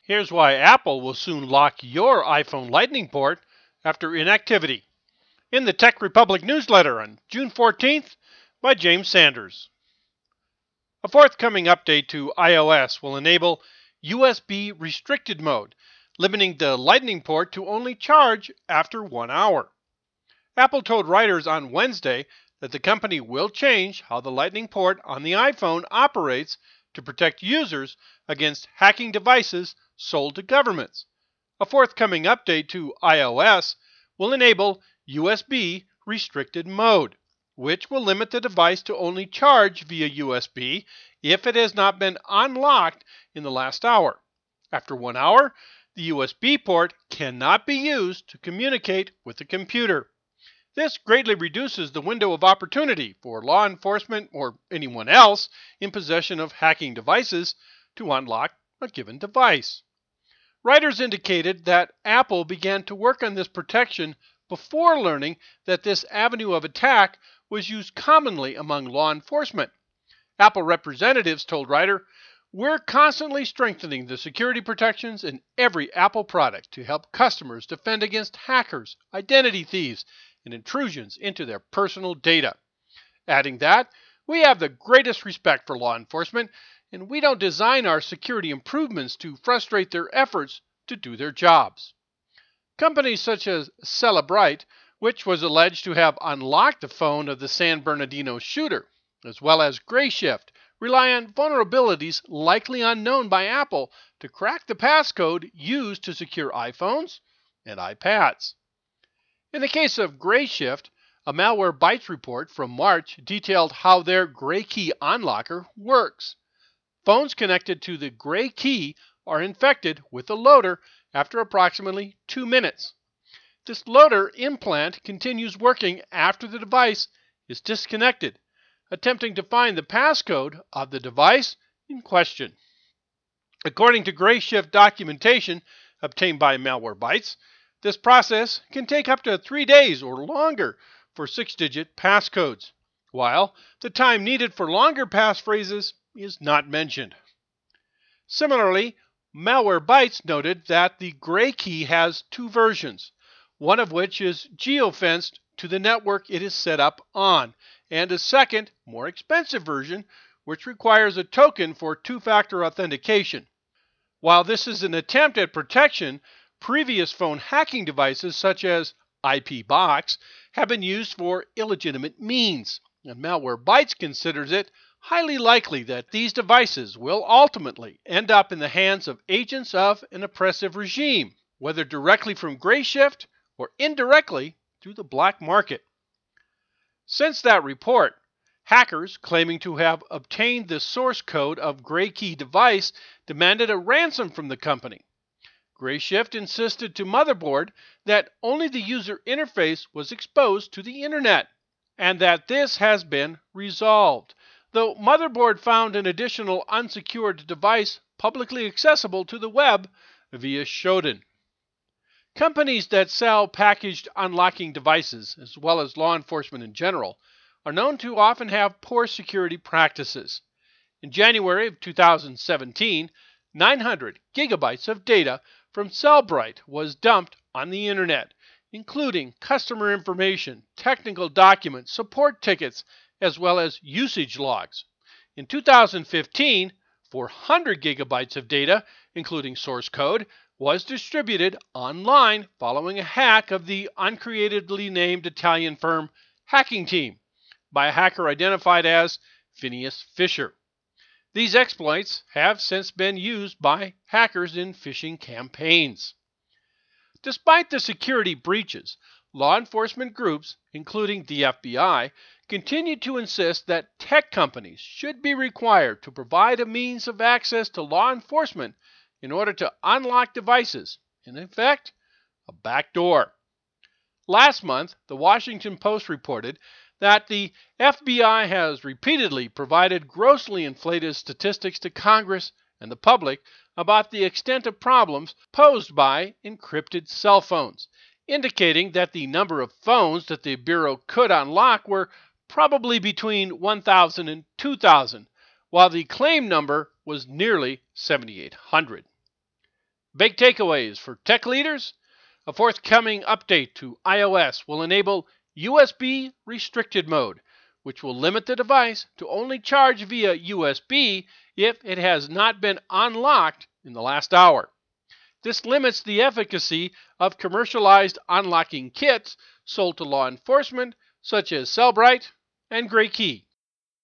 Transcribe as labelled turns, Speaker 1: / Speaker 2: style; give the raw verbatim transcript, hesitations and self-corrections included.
Speaker 1: Here's why Apple will soon lock your iPhone Lightning port after inactivity. In the Tech Republic newsletter on June fourteenth by James Sanders. A forthcoming update to iOS will enable U S B restricted mode, limiting the Lightning port to only charge after one hour. Apple told writers on Wednesday that the company will change how the Lightning port on the iPhone operates to protect users against hacking devices sold to governments. A forthcoming update to iOS will enable U S B restricted mode, which will limit the device to only charge via U S B if it has not been unlocked in the last hour. After one hour, the U S B port cannot be used to communicate with the computer. This greatly reduces the window of opportunity for law enforcement or anyone else in possession of hacking devices to unlock a given device. Writers indicated that Apple began to work on this protection before learning that this avenue of attack was used commonly among law enforcement. Apple representatives told Writer, "We're constantly strengthening the security protections in every Apple product to help customers defend against hackers, identity thieves, and intrusions into their personal data." Adding that, "We have the greatest respect for law enforcement, and we don't design our security improvements to frustrate their efforts to do their jobs." Companies such as Cellebrite, which was alleged to have unlocked the phone of the San Bernardino shooter, as well as Grayshift, rely on vulnerabilities likely unknown by Apple to crack the passcode used to secure iPhones and iPads. In the case of Grayshift, a Malwarebytes report from March detailed how their GrayKey unlocker works. Phones connected to the GrayKey are infected with the loader after approximately two minutes. This loader implant continues working after the device is disconnected, attempting to find the passcode of the device in question. According to Grayshift documentation obtained by Malwarebytes, this process can take up to three days or longer for six-digit passcodes, while the time needed for longer passphrases is not mentioned. Similarly, Malwarebytes noted that the GrayKey has two versions, one of which is geofenced to the network it is set up on, and a second, more expensive version, which requires a token for two-factor authentication. While this is an attempt at protection, previous phone hacking devices such as I P Box have been used for illegitimate means, and Malwarebytes considers it highly likely that these devices will ultimately end up in the hands of agents of an oppressive regime, whether directly from Grayshift or indirectly through the black market. Since that report, hackers claiming to have obtained the source code of GrayKey device demanded a ransom from the company. Grayshift insisted to Motherboard that only the user interface was exposed to the internet, and that this has been resolved, though Motherboard found an additional unsecured device publicly accessible to the web via Shodan. Companies that sell packaged unlocking devices, as well as law enforcement in general, are known to often have poor security practices. In January of two thousand seventeen, nine hundred gigabytes of data from Cellebrite was dumped on the internet, including customer information, technical documents, support tickets, as well as usage logs. In two thousand fifteen, four hundred gigabytes of data, including source code, was distributed online following a hack of the uncreatively named Italian firm Hacking Team by a hacker identified as Phineas Fisher. These exploits have since been used by hackers in phishing campaigns. Despite the security breaches, law enforcement groups, including the F B I, continue to insist that tech companies should be required to provide a means of access to law enforcement in order to unlock devices, in effect, a backdoor. Last month, the Washington Post reported that the F B I has repeatedly provided grossly inflated statistics to Congress and the public about the extent of problems posed by encrypted cell phones, indicating that the number of phones that the Bureau could unlock were probably between one thousand and two thousand, while the claim number was nearly seven thousand eight hundred. Big takeaways for tech leaders. A forthcoming update to iOS will enable U S B restricted mode, which will limit the device to only charge via U S B if it has not been unlocked in the last hour. This limits the efficacy of commercialized unlocking kits sold to law enforcement, such as Cellbrite and GrayKey.